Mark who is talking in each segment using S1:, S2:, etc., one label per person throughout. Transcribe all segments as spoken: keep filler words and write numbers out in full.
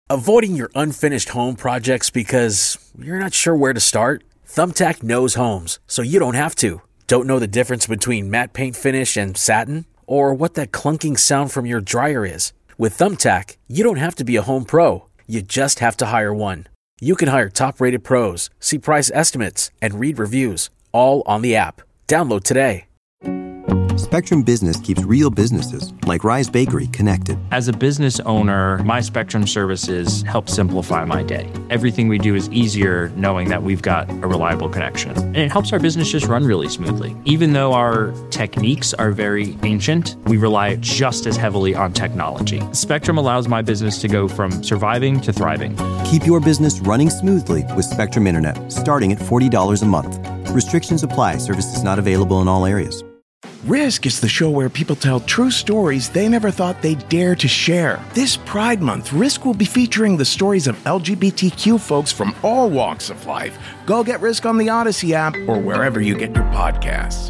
S1: Avoiding your unfinished home projects because you're not sure where to start? Thumbtack knows homes, so you don't have to. Don't know the difference between matte paint finish and satin? Or what that clunking sound from your dryer is? With Thumbtack, you don't have to be a home pro. You just have to hire one. You can hire top-rated pros, see price estimates, and read reviews, all on the app. Download today.
S2: Spectrum Business keeps real businesses, like Rise Bakery, connected.
S3: As a business owner, my Spectrum services help simplify my day. Everything we do is easier knowing that we've got a reliable connection. And it helps our business just run really smoothly. Even though our techniques are very ancient, we rely just as heavily on technology. Spectrum allows my business to go from surviving to thriving.
S2: Keep your business running smoothly with Spectrum Internet, starting at forty dollars a month. Restrictions apply. Services not available in all areas.
S4: Risk is the show where people tell true stories they never thought they'd dare to share. This Pride Month, Risk will be featuring the stories of L G B T Q folks from all walks of life. Go get Risk on the Odyssey app or wherever you get your podcasts.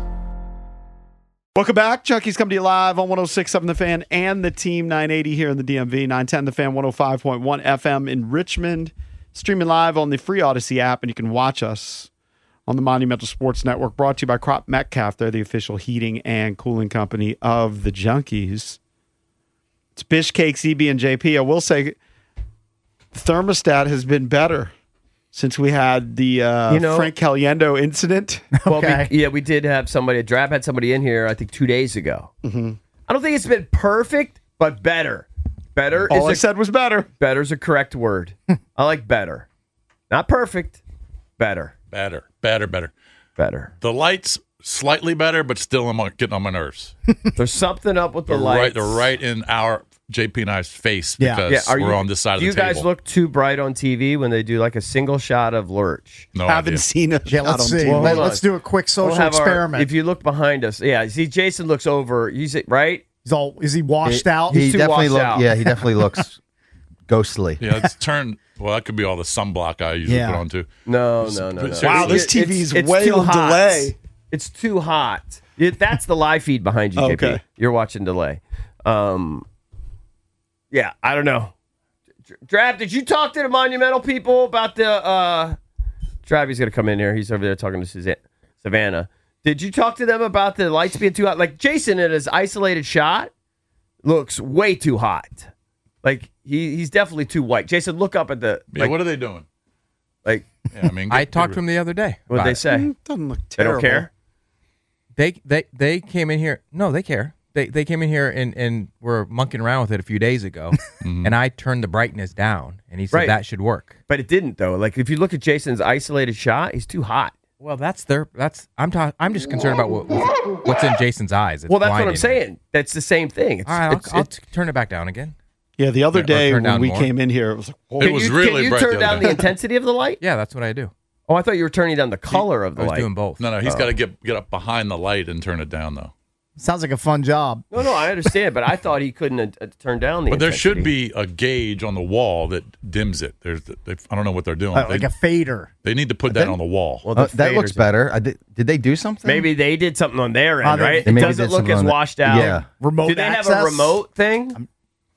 S5: Welcome back. Chucky's coming to you live on one oh six point seven The Fan and the Team nine eighty here in the D M V. nine ten The Fan, one oh five point one F M in Richmond. Streaming live on the free Odyssey app, and you can watch us on the Monumental Sports Network, brought to you by Crop Metcalf. They're the official heating and cooling company of the Junkies. It's Bishcake, Z B, and J P. I will say, the thermostat has been better since we had the uh, you know, Frank Caliendo incident.
S6: Well, okay. we, yeah, we did have somebody, Drab had somebody in here, I think, two days ago.
S5: Mm-hmm.
S6: I don't think it's been perfect, but better. Better
S5: All
S6: is
S5: I
S6: a,
S5: said was better.
S6: Better is a correct word. I like better. Not perfect, better.
S7: Better, better, better.
S6: Better.
S7: The lights slightly better, but still I'm getting on my nerves.
S6: There's something up with the
S7: they're
S6: lights.
S7: Right, they're right in our J P and I's face
S6: yeah.
S7: because
S6: yeah. Are
S7: we're
S6: you,
S7: on this side of
S6: the
S7: the table.
S6: Do you guys look too bright on T V when they do like a single shot of Lurch?
S7: No,
S5: I haven't
S7: idea.
S5: seen it.
S8: Yeah, let's see.
S6: Well,
S8: Let, let's do a quick social
S6: we'll
S8: experiment.
S6: Our, if you look behind us, yeah. See, Jason looks over. He's right.
S8: He's all. Is he washed
S9: he,
S8: out?
S9: He
S6: He's too
S9: definitely
S6: washed
S9: look,
S6: out.
S9: Yeah, he definitely looks ghostly.
S7: Yeah, it's turned. Well, that could be all the sunblock I usually
S8: Yeah.
S7: put on too.
S6: No, no, no, no.
S5: Wow, this
S6: It-
S5: T V's
S6: it's- it's
S5: way
S6: too
S5: on
S6: hot.
S5: delay.
S6: It's too hot. It, that's the live feed behind you, J P.
S5: Okay.
S6: You're watching delay. Um, yeah, I don't know. Drab, did you talk to the Monumental people about the... Uh, Drab, he's going to come in here. He's over there talking to Suzanne, Savannah. Did you talk to them about the lights being too hot? Like, Jason, in his isolated shot, looks way too hot. Like, he he's definitely too white. Jason, look up at the...
S7: Yeah,
S6: like,
S7: what are they doing?
S6: Like,
S7: yeah, I mean,
S10: I
S7: get-
S10: talked
S7: get
S10: to them the other day.
S6: what'd
S10: about
S6: they
S10: it.
S6: say?
S5: Mm, doesn't look
S6: They
S5: terrible.
S6: don't care?
S10: They they they came in here. No, they care. They they came in here and, and were monkeying around with it a few days ago, and I turned the brightness down, and he said
S6: Right.
S10: that should work.
S6: But it didn't, though. Like, if you look at Jason's isolated shot, he's too hot.
S10: Well, that's their that's I'm talking. I'm just concerned about what, what's in Jason's eyes. It's
S6: Well, that's what I'm
S10: blinding me.
S6: saying. That's the same thing. It's,
S10: All right, I'll,
S6: it's,
S10: I'll
S6: it's,
S10: turn it back down again.
S5: Yeah, the other
S10: Yeah, or
S5: day
S10: turn
S5: when
S10: down
S5: we
S10: more.
S5: came in here, it was like, whoa.
S7: It
S6: can
S7: was
S6: you,
S7: really
S6: can you
S7: bright
S6: turn
S7: the other
S6: down
S7: day.
S6: the intensity of the light?
S10: Yeah, that's what I do.
S6: Oh, I thought you were turning down the color of the
S10: I was
S6: light.
S10: doing both.
S7: No, no, he's
S6: Oh.
S7: got to get get up behind the light and turn it down though.
S8: Sounds like a fun job.
S6: No, no, I understand, but I thought he couldn't uh, uh, turn down the
S7: But there
S6: intensity.
S7: should be a gauge on the wall that dims it. There's, they, I don't know what they're doing.
S8: Uh,
S7: they,
S8: like a fader.
S7: they need to put that on the wall.
S6: Well, the
S9: Uh, that looks
S6: faders-
S9: better. I did, did they do something?
S6: Maybe they did something on their end,
S8: Uh, they-
S6: right?
S9: they
S6: It
S9: maybe
S6: doesn't
S9: did
S6: look
S9: something
S6: as
S9: on that.
S6: washed out.
S9: Yeah.
S8: Remote
S6: Do they have
S8: access?
S6: a remote thing?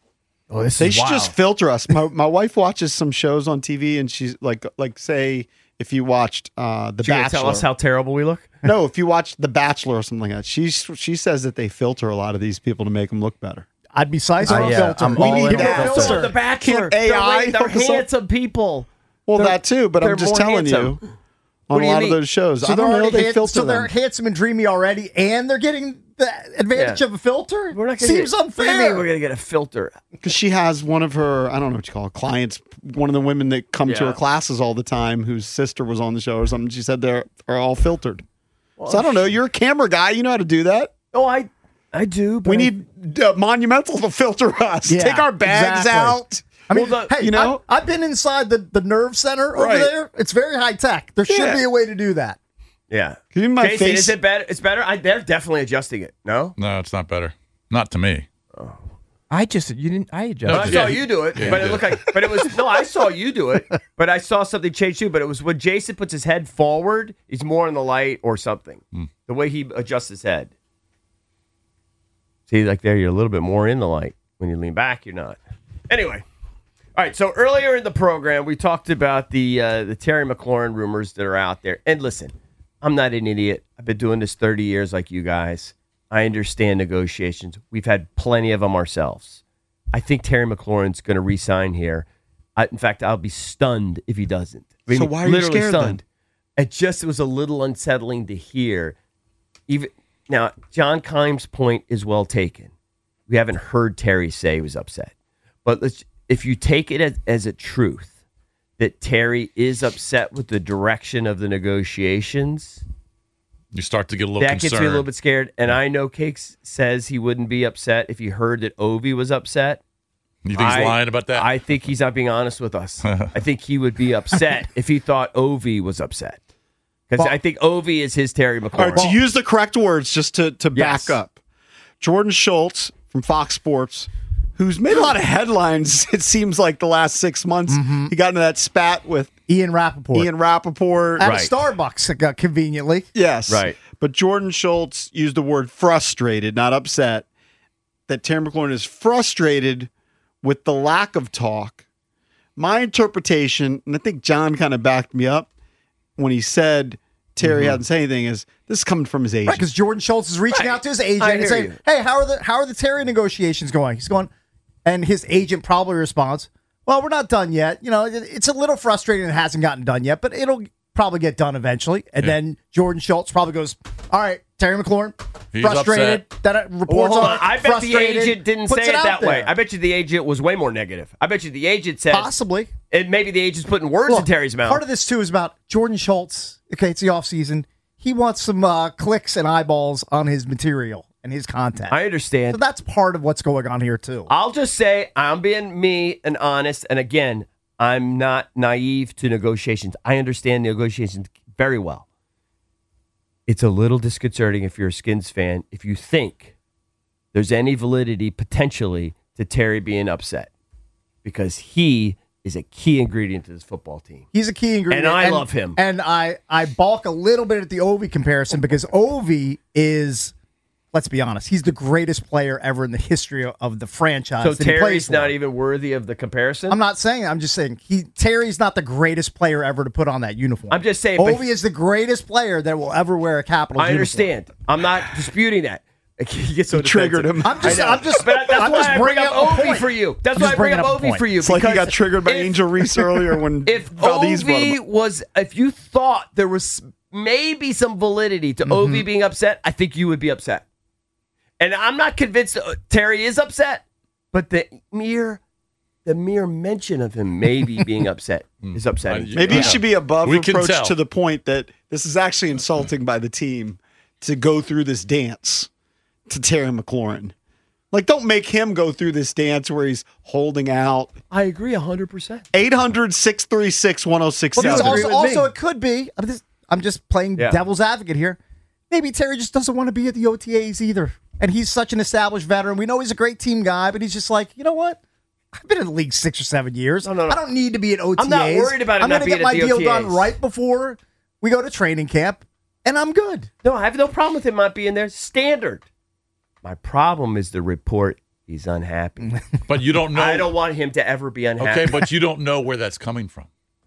S8: Oh, this
S5: They
S8: is
S5: should
S8: wild.
S5: just filter us. My my wife watches some shows on T V, and she's like, like say, if you watched uh, The
S6: She gonna
S5: Bachelor.
S6: tell us how terrible we look?
S5: No, if you watched The Bachelor or something like that, she she says that they filter a lot of these people to make them look better.
S8: I'd be sized
S9: Uh,
S8: on
S9: yeah,
S8: filter.
S9: I'm
S8: we
S9: all
S8: need
S9: in
S8: to
S9: on
S8: get
S9: filter.
S8: filter.
S6: The Bachelor.
S5: Can't A I
S6: They're, they're
S5: hook us up?
S6: handsome people.
S5: Well,
S6: They're-
S5: that too, but
S6: they're
S5: I'm just
S6: more
S5: telling
S6: handsome.
S5: you,
S6: What
S5: on
S6: do
S5: a
S6: you
S5: lot
S6: mean?
S5: of those shows,
S8: So
S5: I
S8: they're
S5: don't know,
S8: already
S5: they
S8: hand-
S5: filter
S8: so they're
S5: them.
S8: handsome and dreamy already, and they're getting the advantage
S6: Yeah.
S8: of a filter.
S6: We're not gonna
S8: Seems
S6: get, What do you
S8: unfair.
S6: mean we're going to get a filter?
S5: Because she has one of her, I don't know what you call it, clients, one of the women that come to
S6: Yeah.
S5: her classes all the time, whose sister was on the show or something. She said they're are all filtered. so I don't know. You're a camera guy. You know how to do that.
S6: Oh, I I do. But
S5: We
S6: I-
S5: need uh, Monumental to filter us.
S8: Yeah,
S5: Take our bags
S8: exactly.
S5: out.
S8: I mean,
S6: Well, the-
S8: hey,
S5: you know?
S8: I, I've been inside the, the nerve center over
S5: Right.
S8: there. It's very high tech. There should
S5: Yeah.
S8: be a way to do that.
S6: Yeah.
S5: Even my
S6: Jason,
S5: face-
S6: is it better? It's better. I, they're definitely adjusting it. No?
S7: No, it's not better. Not to me.
S10: I just you didn't. I
S6: Well,
S10: adjusted.
S6: I
S7: Yeah,
S6: saw
S7: he-
S6: you do it,
S7: yeah,
S6: but
S7: he
S6: it
S7: did.
S6: looked like, but it was, no, I saw you do it, but I saw something change too, but it was when Jason puts his head forward, he's more in the light or something.
S7: Hmm.
S6: The way he adjusts his head. See, like there, you're a little bit more in the light. When you lean back, you're not. Anyway. All right, so earlier in the program, we talked about the uh, the Terry McLaurin rumors that are out there. And listen, I'm not an idiot. I've been doing this thirty years like you guys. I understand negotiations. We've had plenty of them ourselves. I think Terry McLaurin's going to re-sign here. I, in fact, I'll be stunned if he doesn't. I mean,
S5: So why are you
S6: literally
S5: scared
S6: stunned.
S5: then?
S6: It just was a little unsettling to hear. Even now, John Keim's point is well taken. We haven't heard Terry say he was upset. But let's, if you take it as, as a truth that Terry is upset with the direction of the negotiations,
S7: you start to get a little
S6: that
S7: concerned.
S6: gets me a little bit scared. And I know Cakes says he wouldn't be upset if he heard that Ovi was upset.
S7: You think he's
S6: I-
S7: lying about that?
S6: I think he's not being honest with us. I think he would be upset if he thought Ovi was upset. Because I think Ovi is his Terry McLaurin.
S5: All right, to use the correct words, just to, to
S6: Yes.
S5: back up. Jordan Schultz from Fox Sports, who's made a lot of headlines, it seems like, the last six months. He got into that spat with
S8: Ian Rappaport.
S5: Ian Rappaport.
S8: At a Starbucks, uh, conveniently.
S5: Yes.
S6: Right.
S5: But Jordan Schultz used the word frustrated, not upset, that Terry McLaurin is frustrated with the lack of talk. My interpretation, and I think John kind of backed me up when he said Terry
S8: Mm-hmm.
S5: hadn't said anything, is this is coming from his agent.
S8: Right, because Jordan Schultz is reaching
S6: Right.
S8: out to his agent
S6: I
S8: and
S6: hear
S8: saying,
S6: you.
S8: "Hey, how are the how are the Terry negotiations going?" He's going, and his agent probably responds, "Well, we're not done yet. You know, it- it's a little frustrating it hasn't gotten done yet, but it'll probably get done eventually." And
S7: Yeah.
S8: then Jordan Schultz probably goes, "All right, Terry McLaurin,
S7: He's
S8: frustrated that it
S6: Well,
S8: reports
S6: hold
S8: on
S6: on.
S8: it,
S6: I bet the
S8: frustrated,
S6: agent didn't
S8: puts
S6: say it,
S8: out
S6: that way.
S8: there."
S6: I bet you the agent was way more negative. I bet you the agent said,
S8: Possibly.
S6: and maybe the agent's putting words
S8: Look,
S6: in Terry's mouth.
S8: Part of this, too, is about Jordan Schultz. Okay, it's the offseason. He wants some uh, clicks and eyeballs on his material and his content.
S6: I understand.
S8: So that's part of what's going on here, too.
S6: I'll just say I'm being me and honest. And again, I'm not naive to negotiations. I understand negotiations very well. It's a little disconcerting if you're a Skins fan if you think there's any validity potentially to Terry being upset because he is a key ingredient to this football team.
S8: He's a key ingredient.
S6: And I love him.
S8: And I, I balk a little bit at the Ovi comparison because Ovi is, let's be honest, he's the greatest player ever in the history of the franchise.
S6: So
S8: that he plays
S6: Terry's
S8: for.
S6: not even worthy of the comparison?
S8: I'm not saying that. I'm just saying he Terry's not the greatest player ever to put on that uniform.
S6: I'm just saying, but-
S8: Ovi is the greatest player that will ever wear a Capitals
S6: I understand. I'm not disputing that. You get so
S5: You triggered
S6: defensive.
S5: him.
S8: I'm just,
S6: I know.
S8: I'm just,
S6: But that's
S8: I'm
S6: why
S8: just
S6: I bring
S8: bringing
S6: up
S8: up a
S6: Ovi
S8: point.
S6: for you. That's
S8: I'm
S6: why
S8: just
S6: I bring
S8: bringing
S6: up
S8: up a
S6: Ovi
S8: point.
S6: for you.
S5: It's like he got
S6: because
S5: triggered by
S6: if-
S5: Angel Reese earlier when
S6: If
S5: Valdez brought
S6: Ovi
S5: him.
S6: was, if you thought there was maybe some validity to Ovi being upset, I think you would be upset. And I'm not convinced uh, Terry is upset, but the mere, the mere mention of him maybe being upset is upsetting.
S5: Maybe he should be above
S7: We can
S5: reproach
S7: tell.
S5: to the point that this is actually insulting by the team to go through this dance to Terry McLaurin. Like, don't make him go through this dance where he's holding out.
S6: I agree one hundred percent.
S5: eight hundred, six three six, one oh six
S8: Well, this
S5: seven.
S8: also, also it could be. I'm just, I'm just playing
S6: Yeah.
S8: devil's advocate here. Maybe Terry just doesn't want to be at the O T As either, and he's such an established veteran. We know he's a great team guy, but he's just like, you know what? I've been in the league six or seven years.
S6: No, no, no.
S8: I don't need to be at O T As.
S6: I'm not worried about him
S8: I'm
S6: not
S8: gonna
S6: being
S8: get my
S6: at the
S8: deal
S6: O T
S8: done
S6: As.
S8: right before we go to training camp, and I'm good.
S6: No, I have no problem with him not being there. Standard. My problem is the report. He's unhappy.
S7: But you don't know.
S6: I don't want him to ever be unhappy.
S7: Okay, but you don't know where that's coming from.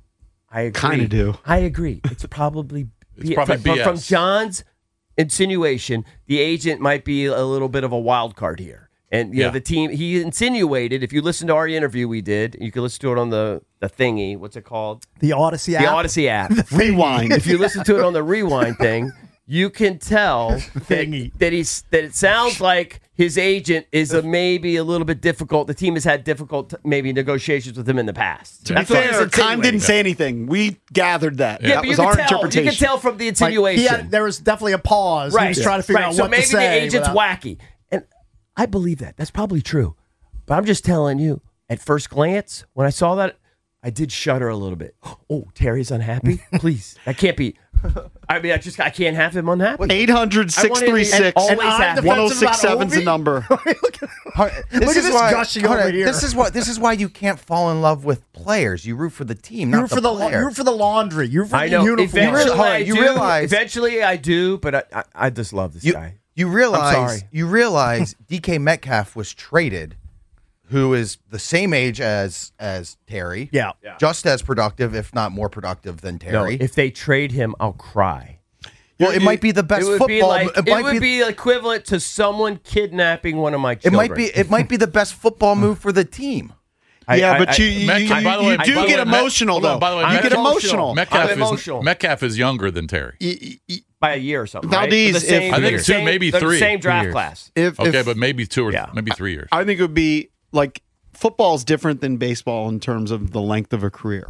S6: I agree.
S5: Kinda do.
S6: I agree. It's probably
S7: It's
S6: B-
S7: probably
S6: from, from-
S7: B S.
S6: from John's insinuation. The agent might be a little bit of a wild card here, and you know
S7: Yeah.
S6: the team. He insinuated. If you listen to our interview we did, you can listen to it on the the thingy. What's it called?
S8: The Odyssey app.
S6: The Odyssey app.
S5: Rewind.
S6: If you listen to it on the rewind thing, you can tell that, that he's that it sounds like his agent is a, maybe a little bit difficult. The team has had difficult maybe negotiations with him in the past.
S5: To be
S6: That's what he's
S5: fair, Kime
S6: insinuating.
S5: didn't say anything. We gathered that.
S6: Yeah,
S5: that
S6: but you
S5: was
S6: can
S5: our
S6: tell. You
S5: interpretation.
S6: can tell from the
S8: Like, he
S6: insinuation.
S8: had- there was definitely a pause.
S6: right.
S8: He was trying to figure
S6: right.
S8: out
S6: so
S8: what
S6: maybe
S8: to say.
S6: the agent's
S8: without-
S6: wacky, and I believe that. That's probably true. But I'm just telling you, at first glance, when I saw that, I did shudder a little bit. Oh, Terry's unhappy? Please. That can't be. I mean, I just I can't have him unhappy.
S5: eight hundred, six three six,
S6: always
S8: And I'm
S6: happy.
S5: one oh
S8: defensive
S5: six
S8: about
S5: seven's the
S8: Ovi?
S5: number.
S8: Look at
S9: This
S8: Look at
S9: is
S8: this
S9: why,
S8: gushing
S9: hold
S8: over
S9: on,
S8: here.
S9: This is what this is why you can't fall in love with players. You root for the team,
S8: You
S9: not
S8: root for the
S9: player.
S8: you root for the laundry. You root for
S6: I
S8: the
S6: know.
S8: uniform.
S6: Eventually,
S9: Hold on,
S6: I
S9: you
S6: do.
S9: realize-
S6: Eventually, I do. But I, I, I just love this
S9: You,
S6: guy.
S9: you realize
S6: sorry.
S9: you realize D K Metcalf was traded, who is the same age as as Terry.
S8: Yeah.
S6: Yeah.
S9: Just as productive, if not more productive than
S6: No,
S9: Terry.
S6: if they trade him, I'll cry.
S9: well, it might be the best
S6: it would
S9: football.
S6: be like it,
S9: might
S6: would be, equivalent to someone kidnapping one of my
S9: It
S6: children.
S9: might be. It might be the best football move for the team.
S6: I-
S5: yeah,
S6: I-
S5: but
S6: I-
S5: you, you,
S7: Metcalf-
S5: you,
S7: by the
S5: you
S7: way-
S5: do
S7: by the
S5: get
S7: way, Met-
S5: emotional,
S7: hold on,
S5: though.
S7: by the way,
S5: you
S7: Met-
S5: get
S6: emotional.
S5: emotional.
S7: Metcalf
S6: I'm
S7: is
S6: emotional.
S7: Metcalf is younger than Terry.
S5: Y- y- y-
S6: by a year or something.
S5: Valdez,
S6: right?
S5: if-
S6: The same,
S5: I
S7: think
S6: the
S7: two,
S6: same-
S7: maybe
S6: the
S7: three.
S6: Same draft
S10: years.
S6: class.
S5: If,
S7: Okay,
S5: if,
S7: but maybe two or
S6: Yeah.
S7: maybe three years.
S5: I think it would be like football is different than baseball in terms of the length of a career.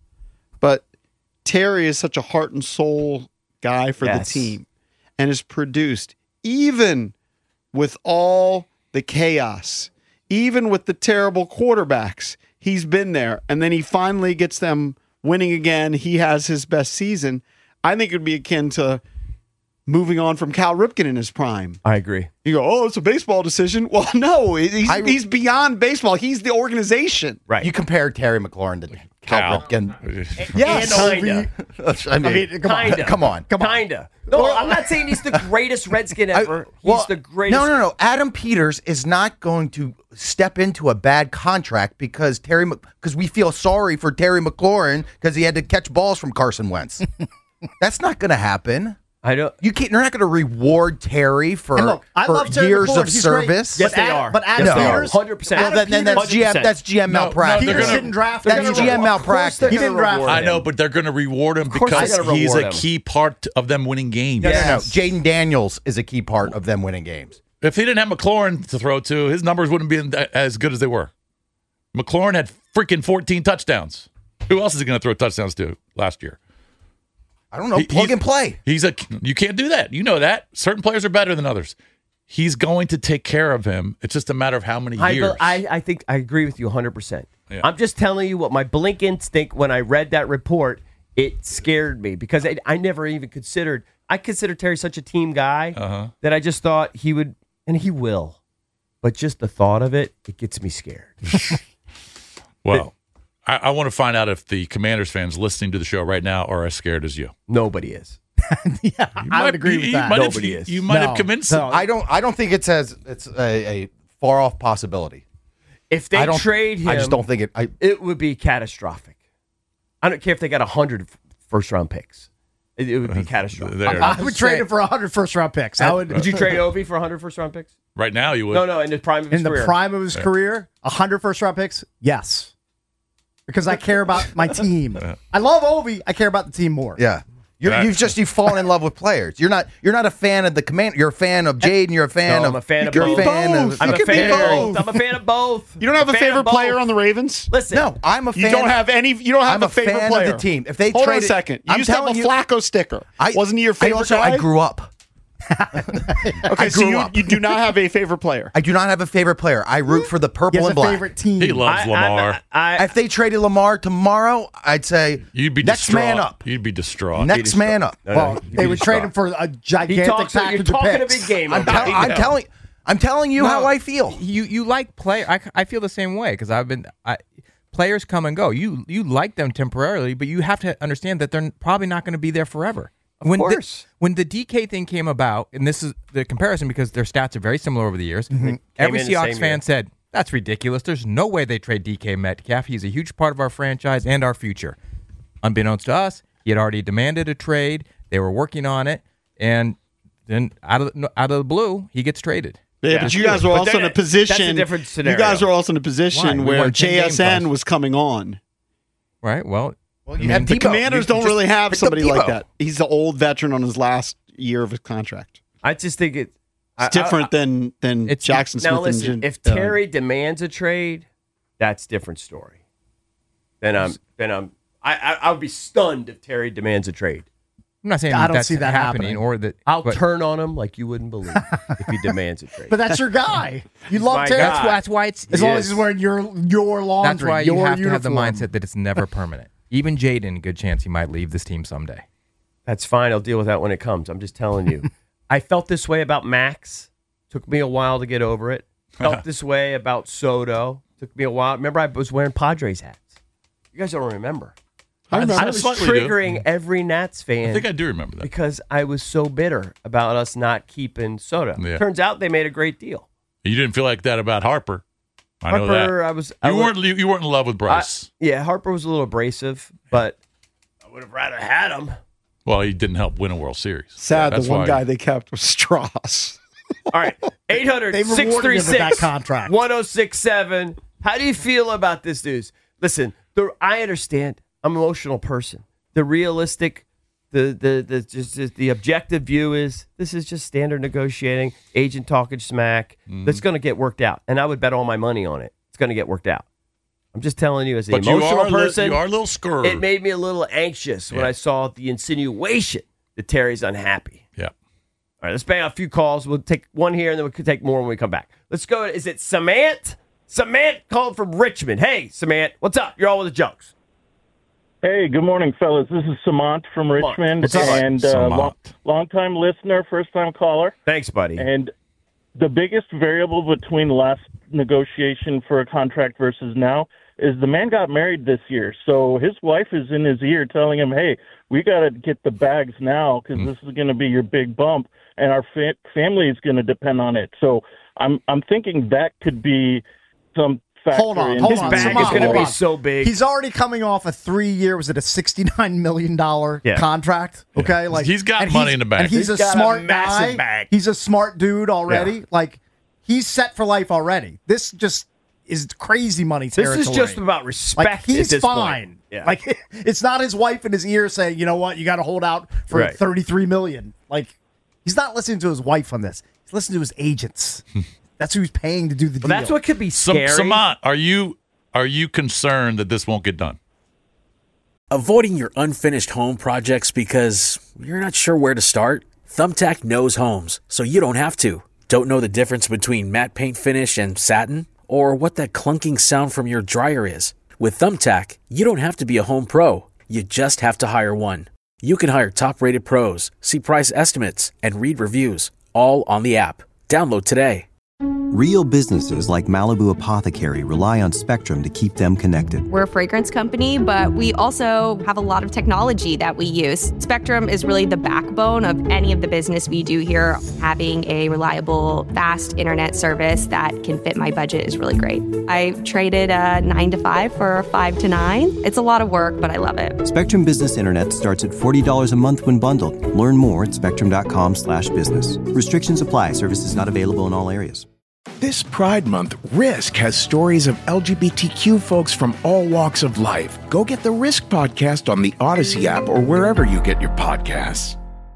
S5: But Terry is such a heart and soul guy for
S6: Yes.
S5: the team and has produced, even with all the chaos, even with the terrible quarterbacks, he's been there. And then he finally gets them winning again. He has his best season. I think it would be akin to moving on from Cal Ripken in his prime.
S6: I agree.
S5: You go, oh, it's a baseball decision. Well, no, he's,
S9: I-
S5: he's beyond baseball. He's the organization.
S6: Right.
S9: You compare Terry McLaurin to Cal,
S7: Cal.
S9: Ripken.
S5: Yes.
S6: Kinda.
S9: I mean,
S8: I mean, come on.
S6: Kinda.
S9: come on.
S6: Kinda. No, I'm not saying he's the greatest Redskin ever. he's
S9: Well,
S6: the greatest.
S9: No, no, no. Adam Peters is not going to step into a bad contract because Terry because we feel sorry for Terry McLaurin because he had to catch balls from Carson Wentz. That's not going to happen.
S6: I don't.
S9: You can't. You're not going to reward Terry for,
S8: And look, I
S9: for
S8: love Terry
S9: years
S8: McLaurin.
S9: of
S8: He's great.
S9: service.
S6: Yes,
S8: But
S6: they
S8: Ad-
S6: are.
S8: but Adam
S6: yes, they
S8: Peters-
S6: are. Hundred percent.
S9: Well, then, then that's G M. That's G M
S7: No, no,
S9: malpractice.
S7: they're
S8: Peters
S7: gonna-
S8: didn't draft
S9: That's
S8: him.
S9: G M malpractice.
S8: He didn't draft
S7: I
S8: him.
S7: know, but they're going to reward him
S6: course they're
S7: because
S6: gonna
S7: he's
S6: reward
S7: a
S6: him.
S7: key part of them winning games.
S9: No, no, no.
S8: Yes.
S9: Jaden Daniels is a key part of them winning games.
S7: If he didn't have McLaurin to throw to, his numbers wouldn't be in- as good as they were. McLaurin had freaking fourteen touchdowns. Who else is he going to throw touchdowns to last year?
S9: I don't know.
S7: He-
S9: plug
S7: he's-
S9: and play.
S7: He's a you can't do that. You know that. Certain players are better than others. He's going to take care of him. It's just a matter of how many
S6: I,
S7: years.
S6: be- I, I think I agree with you one hundred percent.
S7: Yeah.
S6: I'm just telling you what my blink instinct when I read that report, it scared me because I, I never even considered, I consider Terry such a team guy
S7: Uh-huh.
S6: that I just thought he would, and he will. But just the thought of it, it gets me scared.
S7: Well, I, I want to find out if the Commanders fans listening to the show right now are as scared as you.
S6: Nobody is.
S8: Yeah, I
S7: might-
S8: would agree
S7: you-
S8: with
S7: you
S8: that.
S7: might have-
S6: Nobody
S7: you-
S6: is.
S7: You might
S8: No,
S7: have convinced
S8: no.
S7: them.
S9: I don't. I don't think it's as it's a, a far off possibility.
S6: If they
S9: I don't
S6: trade him,
S9: I just don't think it. I,
S6: it would be catastrophic. I don't care if they got one hundred first round picks. It, it would be catastrophic.
S7: There.
S8: I would trade him for one hundred first round picks. I would.
S6: Would you trade Ovi for one hundred first round picks?
S7: Right now, you would.
S6: No, no, in the prime of his
S8: in the
S6: career.
S8: prime of his career, one hundred first round picks? Yes. Because I care about my team. I love Ovi. I care about the team more.
S9: yeah. You're,
S7: That-
S9: you've just you've fallen in love with players. You're not. You're not a fan of the command. You're a fan of Jaden. You're a fan
S6: No,
S9: of.
S6: I'm a fan of
S9: you're
S6: both.
S9: a fan of.
S6: I'm
S5: You
S6: a
S5: can be
S6: fan
S5: both.
S6: of both. I'm a fan of both.
S5: You don't have a,
S6: fan
S5: favorite
S6: of both.
S5: player on the Ravens?
S6: Listen,
S9: No, I'm a fan.
S5: You don't
S9: of-
S5: have any. You don't have
S9: I'm
S5: a
S9: a
S5: favorite
S9: fan of
S5: player.
S9: the team. If they
S5: hold on a
S9: traded-
S5: second, you
S9: I'm
S5: used to have a
S9: telling you-
S5: Flacco sticker.
S9: I,
S5: Wasn't he your
S9: I
S5: favorite
S9: also,
S5: guy?
S9: I grew up.
S5: Okay,
S9: I
S5: so
S9: grew
S5: you,
S9: up.
S5: you do not have a favorite player.
S9: I do not have a favorite player. I root for the
S8: He
S9: purple
S8: has a
S9: and black.
S8: favorite team.
S7: He loves
S6: I,
S7: Lamar.
S6: I, I,
S9: If they traded Lamar tomorrow, I'd say
S7: You'd be
S9: next
S7: distraught.
S9: man up.
S7: You'd be distraught.
S9: Next man up.
S6: No,
S8: Well,
S6: no,
S8: they would trade him for a
S6: he
S8: gigantic
S6: talks. You're
S8: package of
S6: talking a
S8: picks.
S6: big game.
S9: I'm,
S6: okay?
S9: tell- I'm telling. I'm telling you
S10: No.
S9: how I feel.
S10: You you like play. I, I feel the same way because I've been. I, players come and go. You you like them temporarily, but you have to understand that they're probably not going to be there forever.
S6: Of
S10: when
S6: course.
S10: The, when the D K thing came about, and this is the comparison because their stats are very similar over the years.
S6: Came
S10: Every
S6: in the
S10: Seahawks
S6: same
S10: fan
S6: year.
S10: said that's ridiculous. There's no way they trade D K Metcalf. He's a huge part of our franchise and our future. Unbeknownst to us, he had already demanded a trade. They were working on it, and then out of the, out of the blue, he gets traded.
S5: Yeah,
S6: Yeah.
S5: but you guys were
S6: But
S5: also
S6: then
S5: in a
S6: it- that's a
S5: position.
S6: different
S5: You
S6: scenario.
S5: guys were also in a position
S10: Why? We
S5: where
S10: won ten games
S5: J S N
S10: last-
S5: was coming on.
S10: Right. Well,
S9: Well,
S10: I
S9: you
S10: mean,
S9: have
S5: The
S9: Debo.
S5: Commanders
S9: You
S5: don't
S9: just
S5: really have
S9: picked up
S5: somebody like
S9: Debo.
S5: that. He's the old veteran on his last year of his contract.
S6: I just think it, I-
S5: It's different
S6: I-
S5: than than
S10: It's-
S5: Jackson Smith
S6: now listen,
S5: and Jin-
S6: if
S5: uh,
S6: Terry demands a trade, that's a different story. Then I'm then I'm I, I I would be stunned if Terry demands a trade.
S10: I'm not saying
S8: I don't
S10: that's
S8: see that
S10: happening,
S8: happening.
S10: or that
S6: I'll
S10: but
S6: turn on him like you wouldn't believe if he demands a trade.
S8: But that's your guy. You love
S6: my
S8: Terry.
S6: guy.
S10: That's why, that's why it's
S8: As
S6: He
S8: long
S6: is.
S8: as he's wearing your your laundry,
S10: that's why
S8: your
S10: you have to
S8: uniform.
S10: have the mindset that it's never permanent. Even Jaden, good chance he might leave this team someday.
S6: That's fine. I'll deal with that when it comes. I'm just telling you. I felt this way about Max. Took me a while to get over it. Felt this way about Soto. Took me a while. Remember, I was wearing Padres hats. You guys don't remember.
S5: I remember.
S6: I was
S7: slightly do.
S6: triggering every Nats fan
S7: I think I do remember that.
S6: because I was so bitter about us not keeping Soto.
S7: Yeah.
S6: Turns out they made a great deal.
S7: You didn't feel like that about Harper. I know
S6: Harper,
S7: that.
S6: I was.
S7: You
S6: I
S7: weren't. You, you weren't in love with Bryce.
S6: I, yeah, Harper was a little abrasive, but I would have rather had him.
S7: Well, he didn't help win a World Series.
S5: Sad,
S7: That's
S5: the one
S7: why-
S5: guy they kept was Strauss.
S6: All right, eight hundred,
S8: They rewarded
S6: six three
S8: him with that
S6: six,
S8: contract.
S6: one oh six seven. How do you feel about this news? Listen, the, I understand. I'm an emotional person. The realistic, the the the just, just the objective view is this is just standard negotiating, agent talking smack.
S7: Mm-hmm.
S6: That's going to get worked out, and I would bet all my money on it. It's going to get worked out. I'm just telling you, as an
S7: But you
S6: emotional
S7: are a li-
S6: person,
S7: you are a little scared.
S6: It made me a little anxious when
S7: Yeah.
S6: I saw the insinuation that Terry's unhappy.
S7: Yeah.
S6: All right, let's bang out a few calls. We'll take one here, and then we could take more when we come back. Let's go. Is it Samant? Samant called from Richmond. Hey, Samant, what's up? You're all with the jokes.
S11: Hey, good morning, fellas. This is Samant from Richmond,
S6: What's up, bud?
S11: and uh,
S7: Samant.
S11: long, long-time listener, first-time caller.
S6: Thanks, buddy.
S11: And the biggest variable between last negotiation for a contract versus now is the man got married this year, so his wife is in his ear telling him, "Hey, we got to get the bags now because
S7: Mm.
S11: this is going to be your big bump, and our fa- family is going to depend on it." So I'm I'm thinking that could be some factor.
S8: Hold on,
S11: in
S8: hold
S6: His
S8: on.
S6: bag
S8: Samant,
S6: is going to
S8: hold
S6: be
S8: on.
S6: so big.
S8: He's already coming off a three-year, was it a sixty-nine million dollars
S6: Yeah.
S8: contract? Okay, like
S7: He's got
S8: and
S7: money
S8: he's-
S7: in the bank.
S8: and he's,
S6: He's
S8: a
S6: got a
S8: smart
S6: massive
S8: guy.
S6: bag.
S8: He's a smart dude already.
S6: Yeah.
S8: Like he's set for life already. This just is crazy money
S6: this
S8: territory.
S6: is just about respect.
S8: like he's
S6: at this
S8: fine.
S6: Point. Yeah.
S8: Like it's not his wife in his ear saying, "You know what? You got to hold out for
S6: Right.
S8: thirty-three million." Like he's not listening to his wife on this. He's listening to his agents. That's who he's paying to do the
S6: well,
S8: deal.
S6: that's what could be
S7: Sam-
S6: scary.
S7: Samant, are you are you concerned that this won't get done?
S1: Avoiding your unfinished home projects because you're not sure where to start? Thumbtack knows homes, so you don't have to. Don't know the difference between matte paint finish and satin? Or what that clunking sound from your dryer is? With Thumbtack, you don't have to be a home pro. You just have to hire one. You can hire top-rated pros, see price estimates, and read reviews, all on the app. Download today.
S2: Real businesses like Malibu Apothecary rely on Spectrum to keep them connected.
S12: We're a fragrance company, but we also have a lot of technology that we use. Spectrum is really the backbone of any of the business we do here. Having a reliable, fast internet service that can fit my budget is really great. I traded a nine to five for a five to nine. It's a lot of work, but I love it.
S2: Spectrum Business Internet starts at forty dollars a month when bundled. Learn more at spectrum.com slash business. Restrictions apply. Services not available in all areas.
S4: This Pride Month, Risk has stories of L G B T Q folks from all walks of life. Go get the Risk podcast on the Odyssey app or wherever you get your podcasts.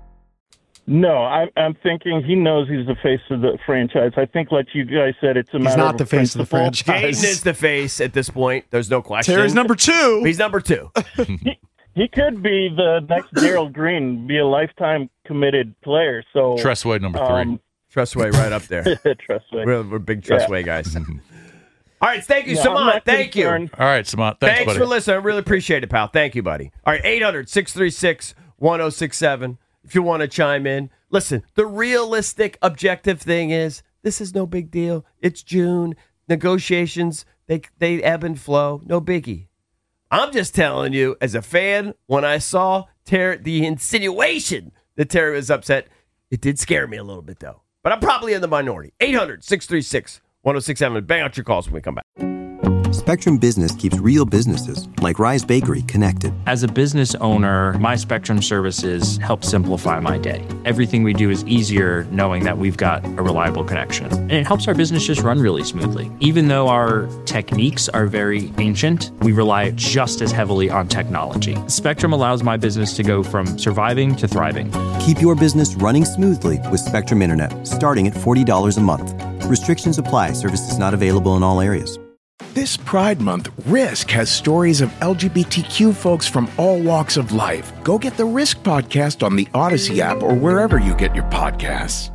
S11: No, I, I'm thinking he knows he's the face of the franchise. I think, like you guys said, it's a
S5: He's
S11: matter
S5: not
S11: of
S5: the face of the
S11: principle.
S5: franchise.
S6: Jaden is the face at this point. There's no question.
S5: Terry's number two.
S6: He's number two.
S11: he, he could be the next Daryl Green, be a lifetime committed player. So
S7: Tressway number three.
S11: um,
S6: Trustway right up there.
S11: Trustway.
S6: We're, we're big Trustway guys. All right, thank you,
S11: Yeah, I'm
S6: Samant.
S11: not
S6: Thank you.
S11: concerned.
S7: All right, Samant. Thanks,
S6: Thanks
S7: buddy.
S6: for listening. I really appreciate it, pal. Thank you, buddy. All right, eight hundred, six three six, one oh six seven. If you want to chime in. Listen, the realistic, objective thing is this is no big deal. It's June. Negotiations, they, they ebb and flow. No biggie. I'm just telling you, as a fan, when I saw Terry, the insinuation that Terry was upset, it did scare me a little bit, though. But I'm probably in the minority. eight hundred, six three six, one oh six seven. Bang out your calls when we come back.
S2: Spectrum Business keeps real businesses, like Rise Bakery, connected.
S3: As a business owner, my Spectrum services help simplify my day. Everything we do is easier knowing that we've got a reliable connection. And it helps our business just run really smoothly. Even though our techniques are very ancient, we rely just as heavily on technology. Spectrum allows my business to go from surviving to thriving.
S2: Keep your business running smoothly with Spectrum Internet, starting at forty dollars a month. Restrictions apply. Services not available in all areas.
S4: This Pride Month, Risk has stories of L G B T Q folks from all walks of life. Go get the Risk podcast on the Odyssey app or wherever you get your podcasts.